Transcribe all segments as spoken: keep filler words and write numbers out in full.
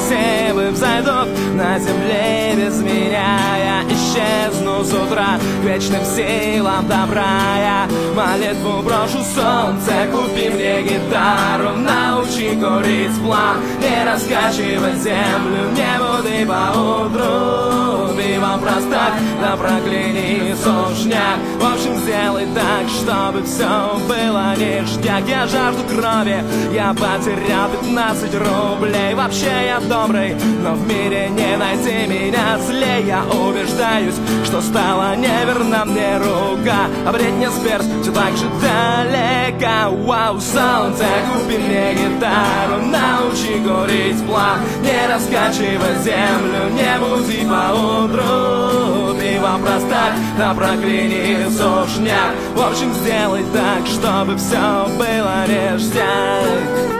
все взойдут на земле без меня. Я исчезну с утра к вечным силам добра. Я молитву брошу солнце, купи мне гитару, научи курить план, не раскачивай землю, не буди поутру. Пивом простак, да прокляни сушняк. В общем, сделай так, чтобы все было ништяк. Я жажду крови, я потерял пятнадцать рублей. Вообще я добрый, но в мире не найти меня злей. Я убеждаюсь, что стала неверна мне рука, а Бритни Спирс все так же далеко. Вау, солнце, купи мне гитару, научи курить план, не раскачивай землю, не буди поутру. Пивом простак, да прокляни сушняк. В общем, сделай так, чтобы все было ништяк.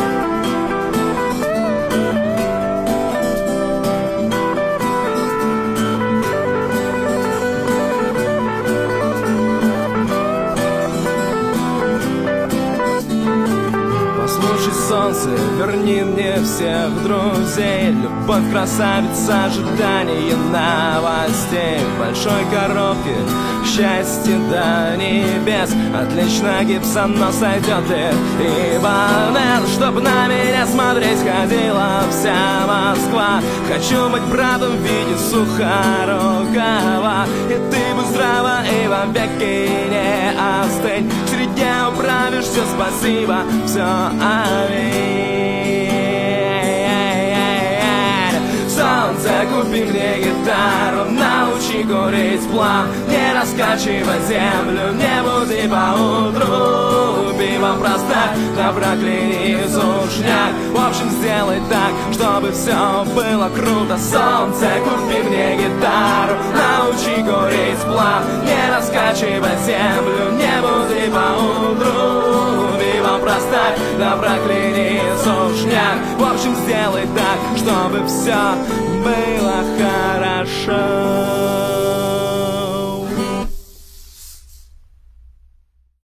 Солнце, верни мне всех друзей. Любовь, красавица, ожидание новостей. В большой коробке счастье до небес. Отлично, Гибсон, но сойдет ли Иванес? Чтоб на меня смотреть ходила вся Москва. Хочу быть братом в виде Сухорукова. И ты будь здрава и вовеки не остынь. В среде управишься, спасибо, все, аминь. Солнце, купи мне гитару, научи курить план, не раскачивай землю, не буди поутру. Пивом простак, да прокляни сушняк. В общем, сделай так, чтобы все было круто. Солнце, купи мне гитару, научи курить план, не раскачивай землю, не буди поутру. Пивом простак, да прокляни сушняк. В общем, сделай так, чтобы все было хорошо.